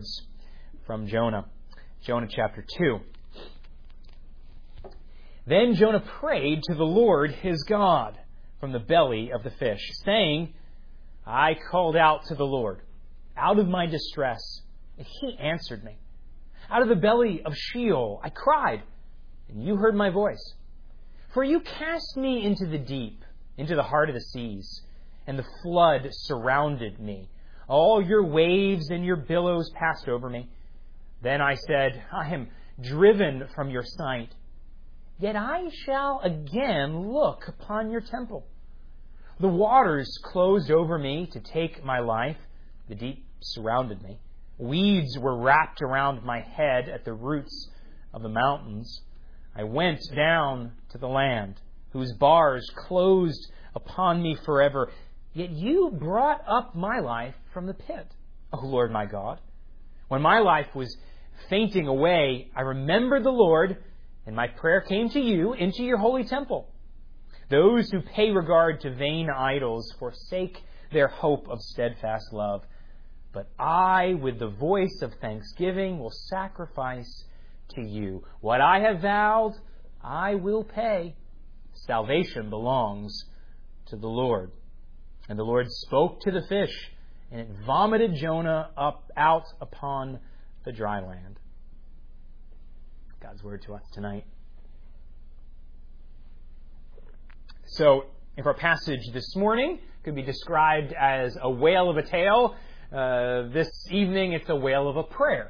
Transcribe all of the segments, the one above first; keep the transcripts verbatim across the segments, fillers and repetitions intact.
words from Jonah. Jonah chapter two. Then Jonah prayed to the Lord his God from the belly of the fish, saying, I called out to the Lord out of my distress, and he answered me. Out of the belly of Sheol I cried, and you heard my voice. For you cast me into the deep, into the heart of the seas, and the flood surrounded me. All your waves and your billows passed over me. Then I said, I am driven from your sight. Yet I shall again look upon your temple. The waters closed over me to take my life. The deep surrounded me. Weeds were wrapped around my head at the roots of the mountains. I went down to the land, whose bars closed upon me forever. Yet you brought up my life from the pit, O Lord my God. When my life was fainting away, I remembered the Lord, and my prayer came to you into your holy temple. Those who pay regard to vain idols forsake their hope of steadfast love. But I, with the voice of thanksgiving, will sacrifice to you. What I have vowed, I will pay. Salvation belongs to the Lord. And the Lord spoke to the fish, and it vomited Jonah up out upon the dry land. God's word to us tonight. So, if our passage this morning could be described as a whale of a tale, uh, this evening it's a whale of a prayer.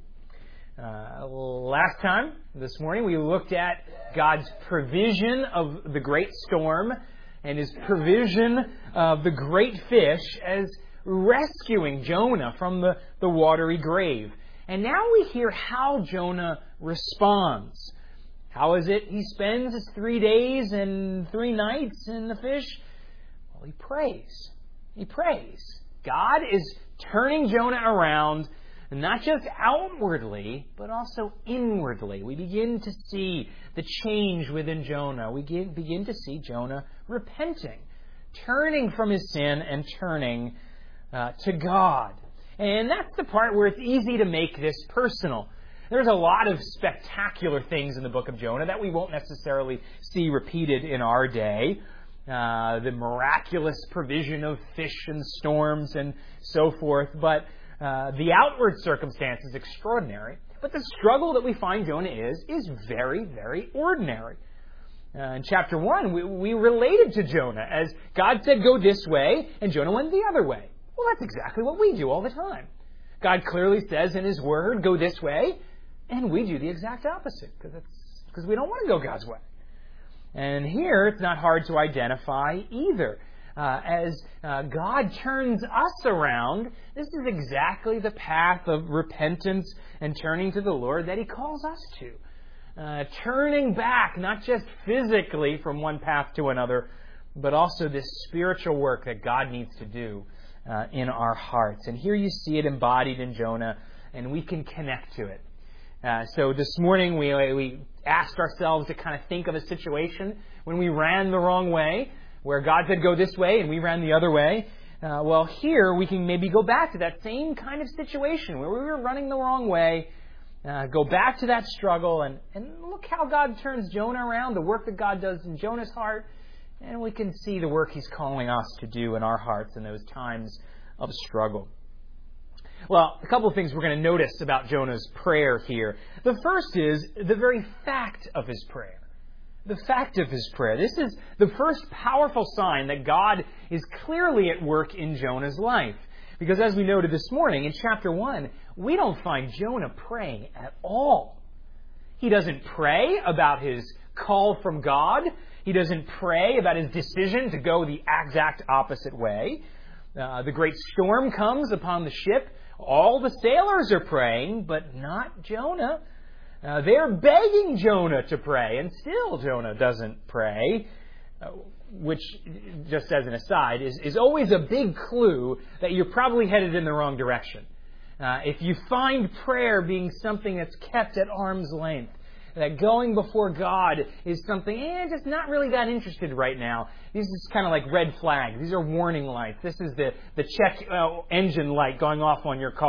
Uh, last time, this morning, we looked at God's provision of the great storm and His provision of the great fish as rescuing Jonah from the, the watery grave. And now we hear how Jonah responds. How is it he spends his three days and three nights in the fish? Well, he prays. He prays. God is turning Jonah around, not just outwardly, but also inwardly. We begin to see the change within Jonah. We begin to see Jonah repenting, turning from his sin and turning uh, to God. And that's the part where it's easy to make this personal. There's a lot of spectacular things in the book of Jonah that we won't necessarily see repeated in our day. Uh, the miraculous provision of fish and storms and so forth. But uh, the outward circumstance is extraordinary. But the struggle that we find Jonah is, is very, very ordinary. Uh, in chapter one, we, we related to Jonah as God said, go this way, and Jonah went the other way. Well, that's exactly what we do all the time. God clearly says in His Word, go this way, and we do the exact opposite because because we don't want to go God's way. And here, it's not hard to identify either. Uh, as uh, God turns us around, this is exactly the path of repentance and turning to the Lord that He calls us to. Uh, turning back, not just physically from one path to another, but also this spiritual work that God needs to do uh, in our hearts. And here you see it embodied in Jonah, and we can connect to it. Uh, so this morning we we asked ourselves to kind of think of a situation when we ran the wrong way, where God said go this way and we ran the other way. Uh, well, here we can maybe go back to that same kind of situation where we were running the wrong way, uh, go back to that struggle, and, and look how God turns Jonah around, the work that God does in Jonah's heart, and we can see the work He's calling us to do in our hearts in those times of struggle. Well, a couple of things we're going to notice about Jonah's prayer here. The first is the very fact of his prayer. The fact of his prayer. This is the first powerful sign that God is clearly at work in Jonah's life. Because as we noted this morning, in chapter one, we don't find Jonah praying at all. He doesn't pray about his call from God. He doesn't pray about his decision to go the exact opposite way. Uh, the great storm comes upon the ship. All the sailors are praying, but not Jonah. Uh, they're begging Jonah to pray, and still Jonah doesn't pray, uh, which, just as an aside, is, is always a big clue that you're probably headed in the wrong direction. Uh, if you find prayer being something that's kept at arm's length, that going before God is something, eh, just not really that interested right now. These is kind of like red flags. These are warning lights. This is the, the check uh, engine light going off on your car.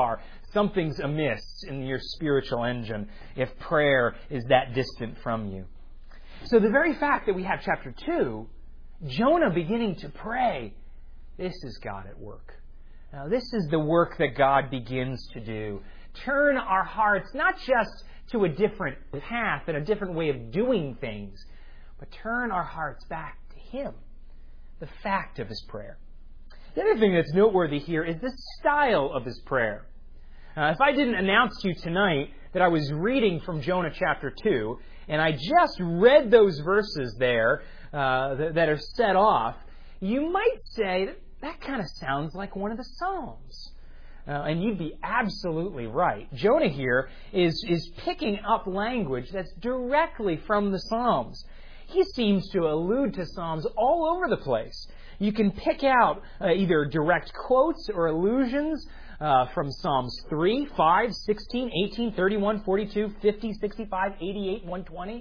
something's amiss in your spiritual engine if prayer is that distant from you. So the very fact that we have chapter two, Jonah beginning to pray, this is God at work. Now, this is the work that God begins to do. Turn our hearts not just to a different path and a different way of doing things, but turn our hearts back to Him, the fact of His prayer. The other thing that's noteworthy here is the style of His prayer. Uh, if I didn't announce to you tonight that I was reading from Jonah chapter two, and I just read those verses there uh, that, that are set off, you might say that that kind of sounds like one of the Psalms. Uh, and you'd be absolutely right. Jonah here is, is picking up language that's directly from the Psalms. He seems to allude to Psalms all over the place. You can pick out uh, either direct quotes or allusions uh, from Psalms three, five, sixteen, eighteen, thirty-one, forty-two, fifty, sixty-five, eighty-eight, one twenty.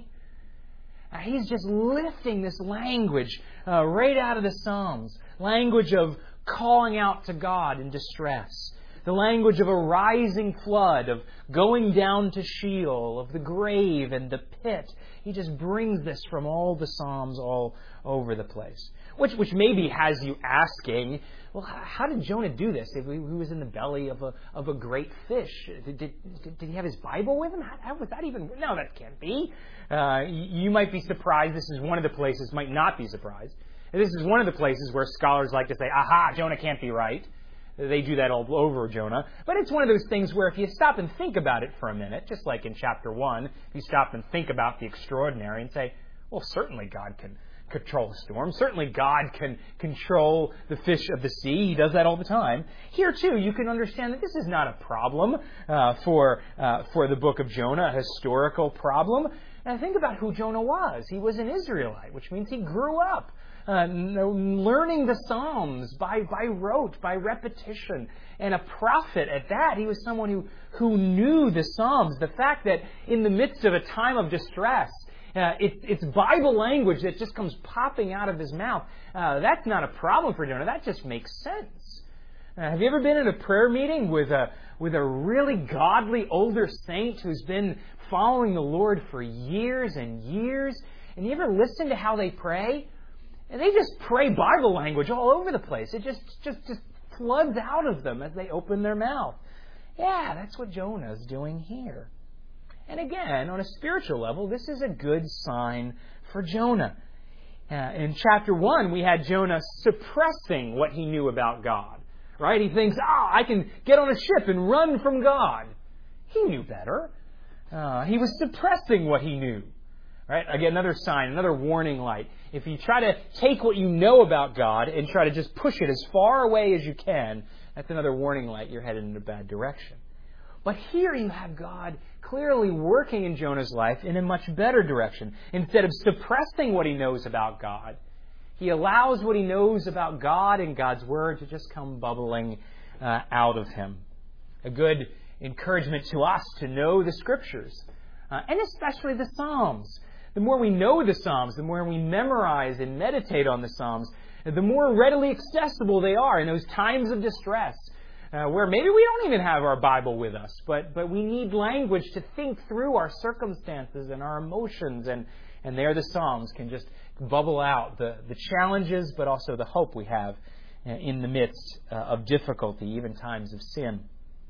Uh, he's just lifting this language uh, right out of the Psalms. Language of calling out to God in distress. The language of a rising flood, of going down to Sheol, of the grave and the pit. He just brings this from all the Psalms all over the place. Which which maybe has you asking, well, how did Jonah do this? If he was in the belly of a of a great fish, did, did, did he have his Bible with him? How, how was that even? No, that can't be. Uh, you might be surprised. This is one of the places, might not be surprised. This is one of the places where scholars like to say, aha, Jonah can't be right. They do that all over Jonah. But it's one of those things where if you stop and think about it for a minute, just like in chapter one, if you stop and think about the extraordinary and say, well, certainly God can control the storm. Certainly God can control the fish of the sea. He does that all the time. Here, too, you can understand that this is not a problem uh, for uh, for the book of Jonah, a historical problem. And think about who Jonah was. He was an Israelite, which means he grew up Uh, learning the Psalms by, by rote, by repetition. And a prophet at that. He was someone who, who knew the Psalms. The fact that in the midst of a time of distress, uh, it, it's Bible language that just comes popping out of his mouth. Uh, that's not a problem for Jonah. That just makes sense. Uh, have you ever been in a prayer meeting with a, with a really godly older saint who's been following the Lord for years and years? And you ever listen to how they pray? And they just pray Bible language all over the place. It just, just, just floods out of them as they open their mouth. Yeah, that's what Jonah is doing here. And again, on a spiritual level, this is a good sign for Jonah. Uh, in chapter one, we had Jonah suppressing what he knew about God. Right? He thinks, ah, oh, I can get on a ship and run from God. He knew better. Uh, he was suppressing what he knew. Right? Again, another sign, another warning light. If you try to take what you know about God and try to just push it as far away as you can, that's another warning light. You're headed in a bad direction. But here you have God clearly working in Jonah's life in a much better direction. Instead of suppressing what he knows about God, he allows what he knows about God and God's Word to just come bubbling uh, out of him. A good encouragement to us to know the Scriptures, uh, and especially the Psalms. The more we know the Psalms, the more we memorize and meditate on the Psalms, the more readily accessible they are in those times of distress, uh, where maybe we don't even have our Bible with us, but but we need language to think through our circumstances and our emotions, and, and there the Psalms can just bubble out the, the challenges, but also the hope we have in the midst uh, of difficulty, even times of sin.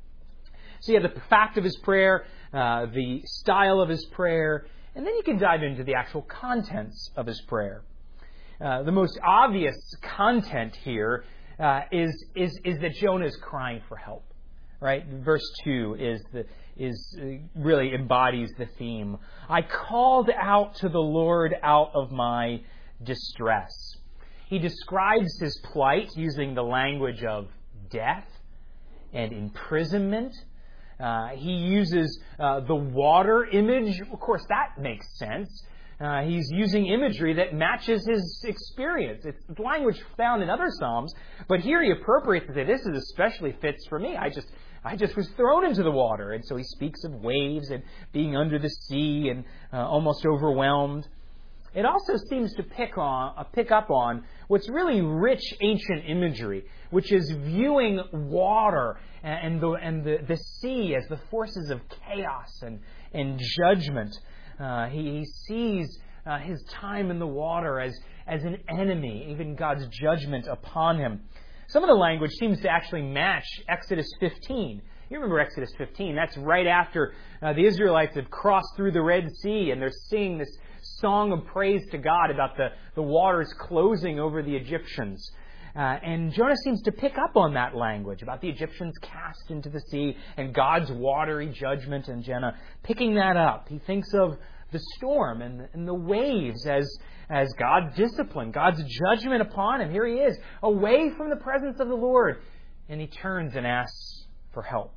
So you have the fact of his prayer, uh, the style of his prayer, and then you can dive into the actual contents of his prayer. Uh, the most obvious content here uh, is, is is that Jonah is crying for help. Right? Verse two is the is uh, really embodies the theme. I called out to the Lord out of my distress. He describes his plight using the language of death and imprisonment. Uh, he uses uh, the water image. Of course, that makes sense. Uh, he's using imagery that matches his experience. It's language found in other Psalms, but here he appropriates and says, this is especially fits for me. I just I just was thrown into the water. And so he speaks of waves and being under the sea and uh, almost overwhelmed. it also seems to pick on, uh, pick up on what's really rich ancient imagery, which is viewing water and the and the, the sea as the forces of chaos and and judgment. Uh, he, he sees uh, his time in the water as as an enemy, even God's judgment upon him. Some of the language seems to actually match Exodus fifteen. You remember Exodus fifteen? That's right after uh, the Israelites have crossed through the Red Sea and they're singing this song of praise to God about the, the waters closing over the Egyptians. Uh, and Jonah seems to pick up on that language about the Egyptians cast into the sea and God's watery judgment, and Jonah picking that up. He thinks of the storm and, and the waves as, as God's discipline, God's judgment upon him. Here he is, away from the presence of the Lord, and he turns and asks for help.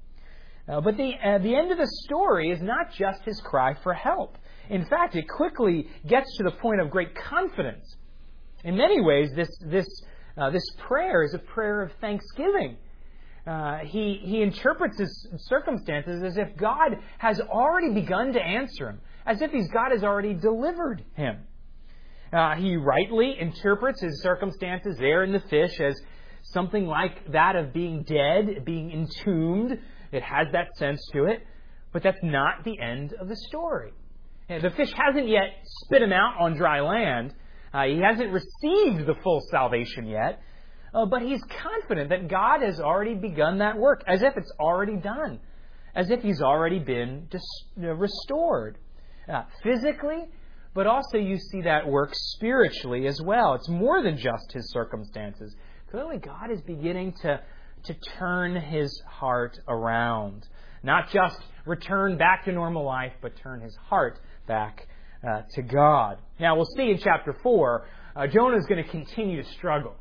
Uh, but the, uh, the end of the story is not just his cry for help. In fact, it quickly gets to the point of great confidence. In many ways, this this uh, this prayer is a prayer of thanksgiving. Uh, he he interprets his circumstances as if God has already begun to answer him, as if he's God has already delivered him. Uh, he rightly interprets his circumstances there in the fish as something like that of being dead, being entombed. It has that sense to it, but that's not the end of the story. The fish hasn't yet spit him out on dry land. Uh, he hasn't received the full salvation yet. Uh, but he's confident that God has already begun that work, as if it's already done, as if he's already been dis- uh, restored. Uh, physically, but also you see that work spiritually as well. It's more than just his circumstances. Clearly, God is beginning to, to turn his heart around. Not just return back to normal life, but turn his heart back uh, to God. Now, we'll see in chapter four, uh, Jonah is going to continue to struggle.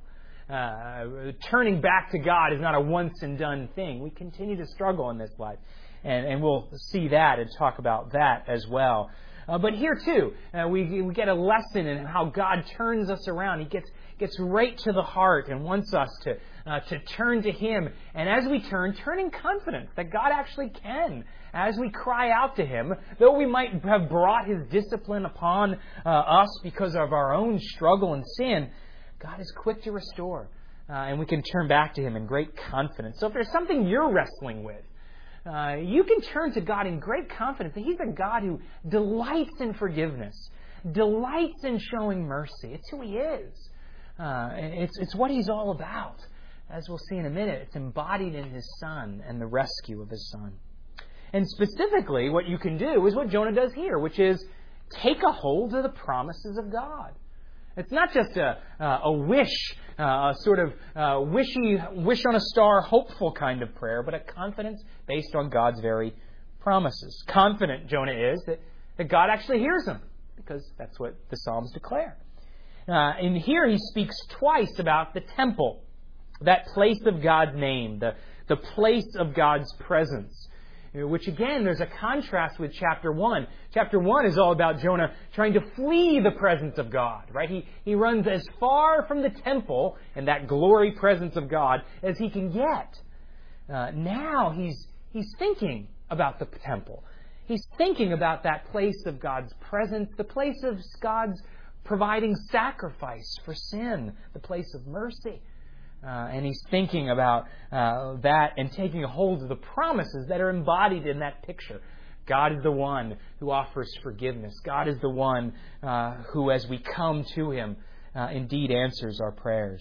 Uh, turning back to God is not a once-and-done thing. We continue to struggle in this life. And, and we'll see that and talk about that as well. Uh, but here, too, uh, we, we get a lesson in how God turns us around. He gets gets right to the heart and wants us to uh, to turn to Him. And as we turn, turn in confidence that God actually can. As we cry out to Him, though we might have brought His discipline upon uh, us because of our own struggle and sin, God is quick to restore. Uh, and we can turn back to Him in great confidence. So if there's something you're wrestling with, uh, you can turn to God in great confidence that He's a God who delights in forgiveness, delights in showing mercy. It's who He is. Uh, it's, it's what He's all about. As we'll see in a minute, it's embodied in His Son and the rescue of His Son. And specifically, what you can do is what Jonah does here, which is take a hold of the promises of God. It's not just a, uh, a wish, uh, a sort of uh, wishy, wish on a star, hopeful kind of prayer, but a confidence based on God's very promises. Confident, Jonah is, that, that God actually hears him, because that's what the Psalms declare. Uh, and here he speaks twice about the temple, that place of God's name, the, the place of God's presence. Which again, there's a contrast with chapter one. Chapter one is all about Jonah trying to flee the presence of God, right? He, he runs as far from the temple and that glory presence of God as he can get. Uh, now he's, he's thinking about the temple. He's thinking about that place of God's presence, the place of God's providing sacrifice for sin, the place of mercy. Uh, and he's thinking about uh, that and taking a hold of the promises that are embodied in that picture. God is the one who offers forgiveness. God is the one uh, who, as we come to Him, uh, indeed answers our prayers.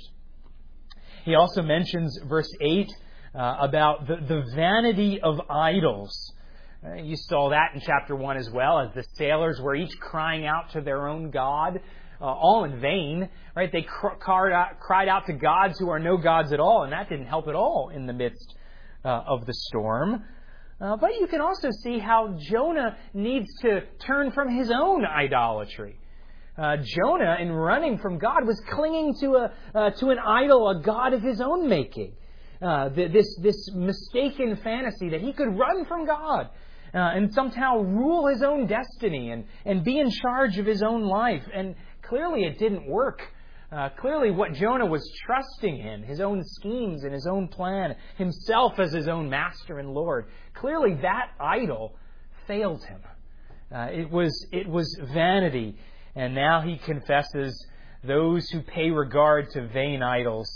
He also mentions, verse eight, uh, about the, the vanity of idols. Uh, you saw that in chapter one as well, as the sailors were each crying out to their own God. Uh, all in vain, right? They cr- cried, out, cried out to gods who are no gods at all, and that didn't help at all in the midst uh, of the storm. Uh, but you can also see how Jonah needs to turn from his own idolatry. Uh, Jonah, in running from God, was clinging to a uh, to an idol, a god of his own making. Uh, this this mistaken fantasy that he could run from God uh, and somehow rule his own destiny and and be in charge of his own life. And clearly it didn't work. Uh, clearly what Jonah was trusting in, his own schemes and his own plan, himself as his own master and Lord, clearly that idol failed him. Uh, it was it was vanity. And now he confesses, those who pay regard to vain idols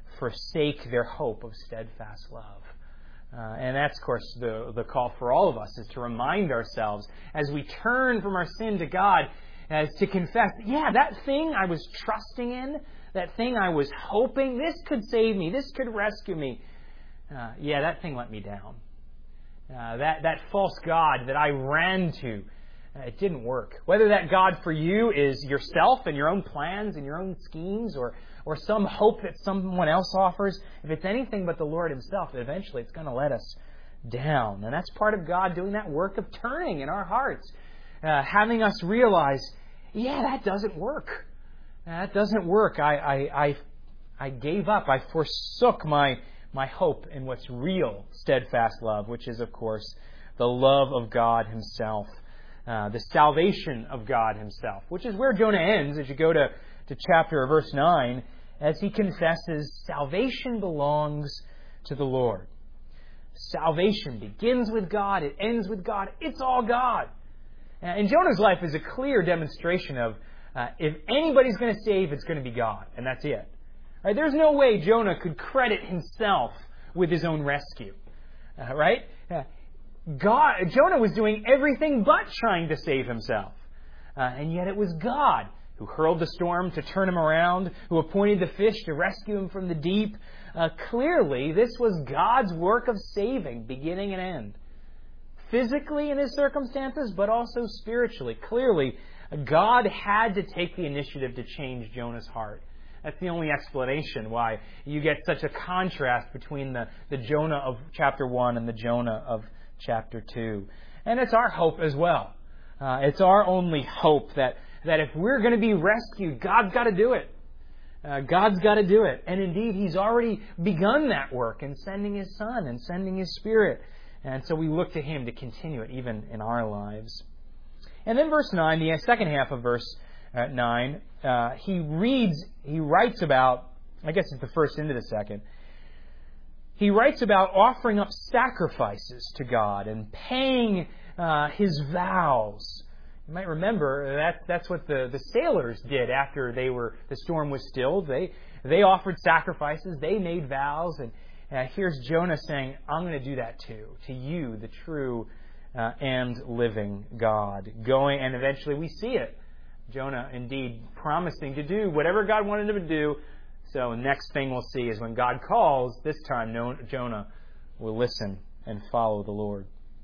forsake their hope of steadfast love. Uh, and that's, of course, the, the call for all of us, is to remind ourselves as we turn from our sin to God, as to confess, yeah, that thing I was trusting in, that thing I was hoping, this could save me, this could rescue me. Uh, yeah, that thing let me down. Uh, that, that false God that I ran to, uh, it didn't work. Whether that God for you is yourself and your own plans and your own schemes, or, or some hope that someone else offers, if it's anything but the Lord Himself, eventually it's going to let us down. And that's part of God doing that work of turning in our hearts, uh, having us realize, yeah, that doesn't work. That doesn't work. I, I, I, I gave up. I forsook my my hope in what's real, steadfast love, which is, of course, the love of God Himself, uh, the salvation of God Himself, which is where Jonah ends as you go to, to chapter or verse nine, as he confesses salvation belongs to the Lord. Salvation begins with God, it ends with God, it's all God. And Jonah's life is a clear demonstration of uh, if anybody's going to save, it's going to be God, and that's it. Right? There's no way Jonah could credit himself with his own rescue. Uh, right? Uh, God, Jonah was doing everything but trying to save himself. Uh, and yet it was God who hurled the storm to turn him around, who appointed the fish to rescue him from the deep. Uh, clearly, this was God's work of saving, beginning and end. Physically in his circumstances, but also spiritually. Clearly, God had to take the initiative to change Jonah's heart. That's the only explanation why you get such a contrast between the, the Jonah of chapter one and the Jonah of chapter two. And it's our hope as well. Uh, it's our only hope that, that if we're going to be rescued, God's got to do it. Uh, God's got to do it. And indeed, He's already begun that work in sending His Son and sending His Spirit. And so we look to Him to continue it even in our lives. And then verse nine, the second half of verse uh, nine, uh, he reads, he writes about, I guess it's the first into the second, he writes about offering up sacrifices to God and paying uh, his vows. You might remember that that's what the, the sailors did after they were the storm was stilled. They they offered sacrifices, they made vows, and uh, here's Jonah saying, I'm going to do that too, to you, the true uh, and living God. Going, and eventually we see it. Jonah indeed promising to do whatever God wanted him to do. So next thing we'll see is when God calls, this time Jonah will listen and follow the Lord.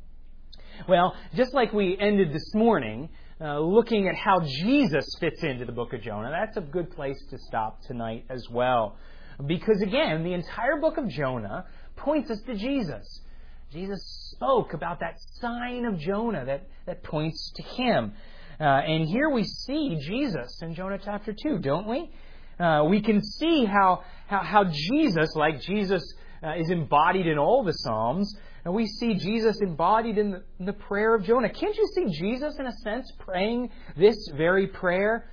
Well, just like we ended this morning, uh, looking at how Jesus fits into the book of Jonah, that's a good place to stop tonight as well. Because again, the entire book of Jonah points us to Jesus. Jesus spoke about that sign of Jonah that, that points to Him. Uh, and here we see Jesus in Jonah chapter two, don't we? Uh, we can see how, how, how Jesus, like Jesus uh, is embodied in all the Psalms, and we see Jesus embodied in the, in the prayer of Jonah. Can't you see Jesus, in a sense, praying this very prayer?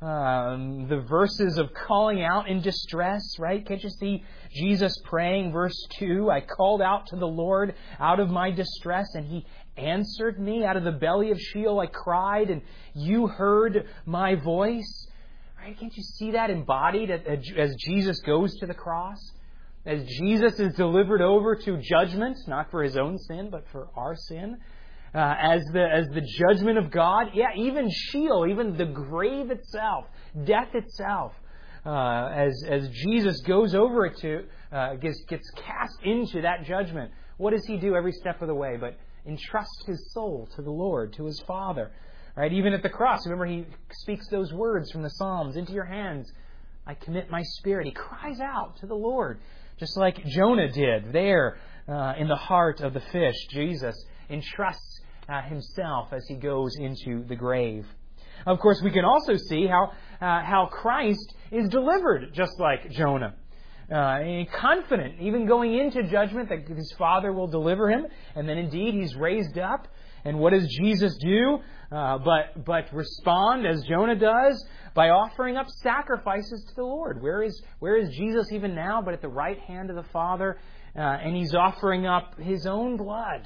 Um, the verses of calling out in distress, right? Can't you see Jesus praying, verse two, I called out to the Lord out of my distress, and He answered me. Out of the belly of Sheol I cried, and you heard my voice. Right? Can't you see that embodied as Jesus goes to the cross? As Jesus is delivered over to judgment, not for His own sin, but for our sin. Uh, as the as the judgment of God, yeah, even Sheol, even the grave itself, death itself, uh, as as Jesus goes over it to uh, gets gets cast into that judgment. What does He do every step of the way? But entrust His soul to the Lord, to His Father, right? Even at the cross, remember He speaks those words from the Psalms: "Into your hands I commit my spirit." He cries out to the Lord, just like Jonah did there uh, in the heart of the fish. Jesus entrusts Uh, himself as he goes into the grave. Of course, we can also see how uh, how Christ is delivered, just like Jonah. Uh, confident, even going into judgment, that his Father will deliver him. And then indeed, he's raised up. And what does Jesus do? Uh, but but respond, as Jonah does, by offering up sacrifices to the Lord. Where is where is Jesus even now? But at the right hand of the Father. Uh, and he's offering up his own blood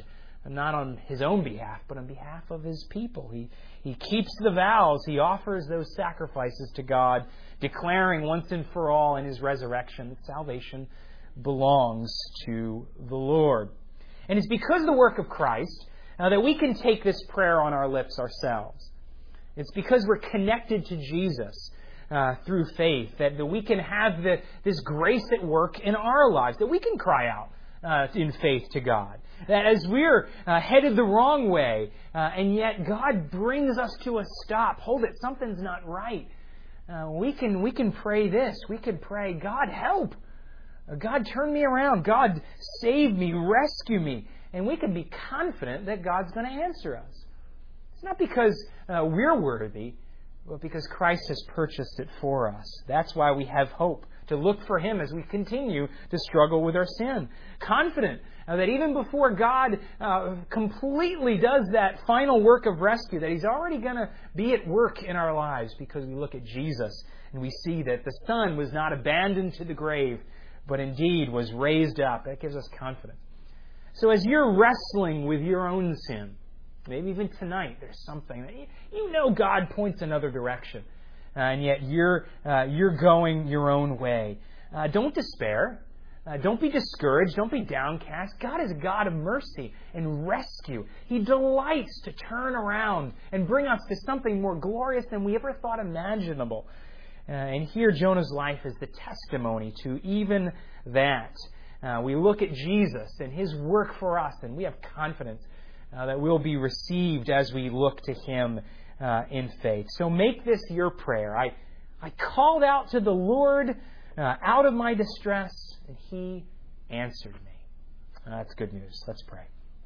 not on His own behalf, but on behalf of His people. He, he keeps the vows. He offers those sacrifices to God, declaring once and for all in His resurrection that salvation belongs to the Lord. And it's because of the work of Christ uh, that we can take this prayer on our lips ourselves. It's because we're connected to Jesus uh, through faith that, that we can have the, this grace at work in our lives, that we can cry out uh, in faith to God. That as we're uh, headed the wrong way, uh, and yet God brings us to a stop. Hold it, something's not right. Uh, we can we can pray this. We can pray, God, help. Uh, God, turn me around. God, save me, rescue me. And we can be confident that God's going to answer us. It's not because uh, we're worthy, but because Christ has purchased it for us. That's why we have hope, to look for Him as we continue to struggle with our sin. Confident uh, that even before God uh, completely does that final work of rescue, that He's already going to be at work in our lives, because we look at Jesus and we see that the Son was not abandoned to the grave, but indeed was raised up. That gives us confidence. So as you're wrestling with your own sin, maybe even tonight there's something that you, you know God points another direction, uh, and yet you're uh, you're going your own way. Uh, don't despair. Uh, don't be discouraged. Don't be downcast. God is a God of mercy and rescue. He delights to turn around and bring us to something more glorious than we ever thought imaginable. Uh, and here Jonah's life is the testimony to even that. Uh, we look at Jesus and His work for us, and we have confidence uh, that we'll be received as we look to Him uh, in faith. So make this your prayer. I, I called out to the Lord uh, out of my distress, and He answered me. Uh, that's good news. Let's pray.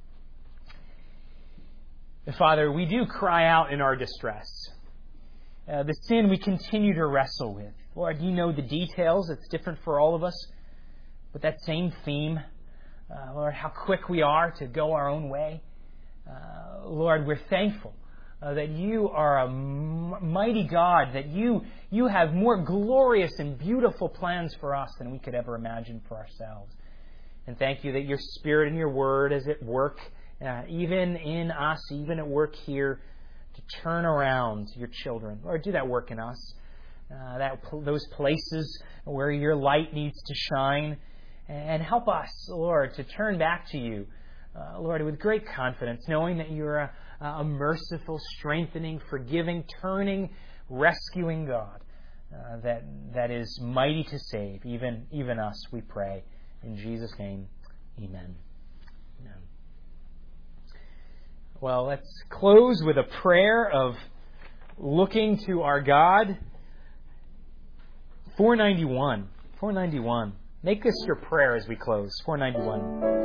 Father, we do cry out in our distress. Uh, the sin we continue to wrestle with. Lord, you know the details. It's different for all of us. But that same theme, uh, Lord, how quick we are to go our own way. Uh, Lord, we're thankful uh, that you are a m- mighty God, that you you have more glorious and beautiful plans for us than we could ever imagine for ourselves. And thank you that your Spirit and your Word is at work, uh, even in us, even at work here, to turn around your children. Lord, do that work in us. Uh, that those places where your light needs to shine. And help us, Lord, to turn back to you, uh, Lord, with great confidence, knowing that you're a, a merciful, strengthening, forgiving, turning, rescuing God uh, that that is mighty to save, even, even us, we pray. In Jesus' name, amen. Amen. Well, let's close with a prayer of looking to our God. four ninety-one. four ninety-one. Make this your prayer as we close. four ninety-one.